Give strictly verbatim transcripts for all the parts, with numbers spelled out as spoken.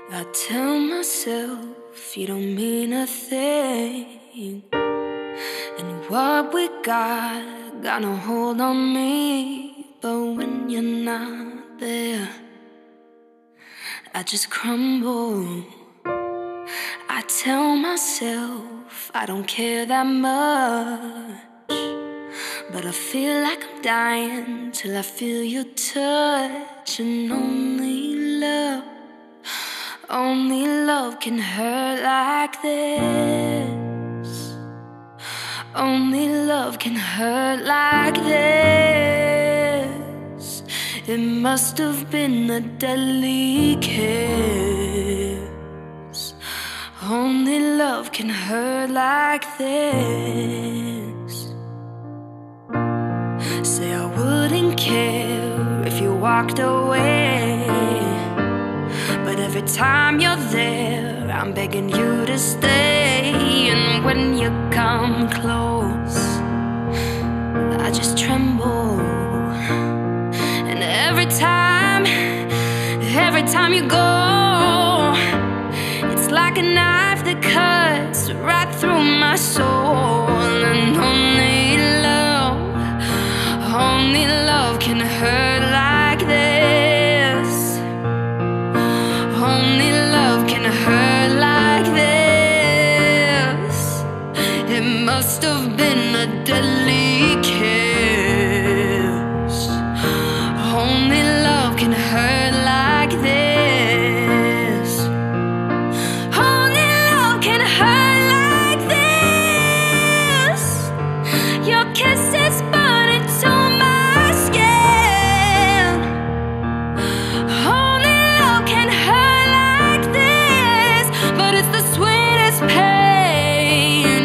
I tell myself you don't mean a thing, and what we got got no hold on me. But when you're not there, I just crumble. I tell myself I don't care that much, but I feel like I'm dying till I feel your touch. And only love, only love can hurt like this. Only love can hurt like this. It must have been a deadly kiss. Only love can hurt like this. Say I wouldn't care if you walked away, but every time you're there, I'm begging you to stay. And when you come close, I just tremble. And every time, every time you go, it's like a knife that cuts right through my soul. And only love, only love can hurt like this. Only love can hurt like this. It must have been a deadly kiss. Only love can hurt like this. Only love can hurt like this. Your kisses burning to my skin. Only love can hurt like this, but it's the sweetest pain,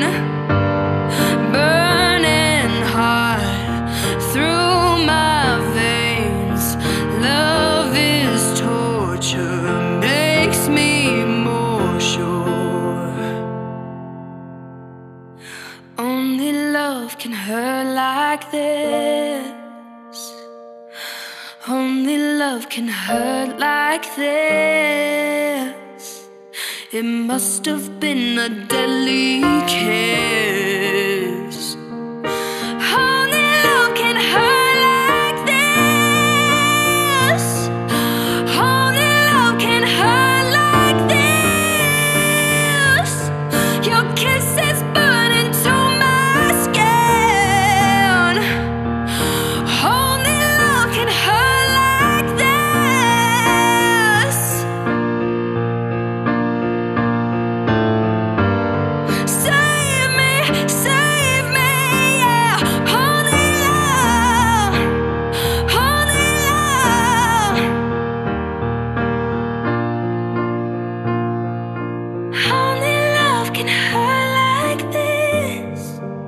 burning hot through my veins. Love is torture, makes me more sure. Only love can hurt like this. Only love can hurt like this. It must have been a deadly kiss. Only love can hurt like this. Only love can hurt like this. Your kisses burning to my skin. Only love can hurt like this. Save me, save me, yeah. Only love, only love. Only love can hurt like this.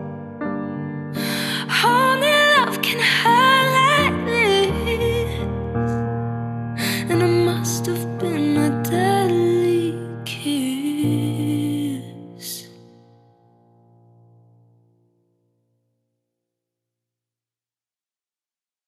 Only love can hurt like this. And it must have been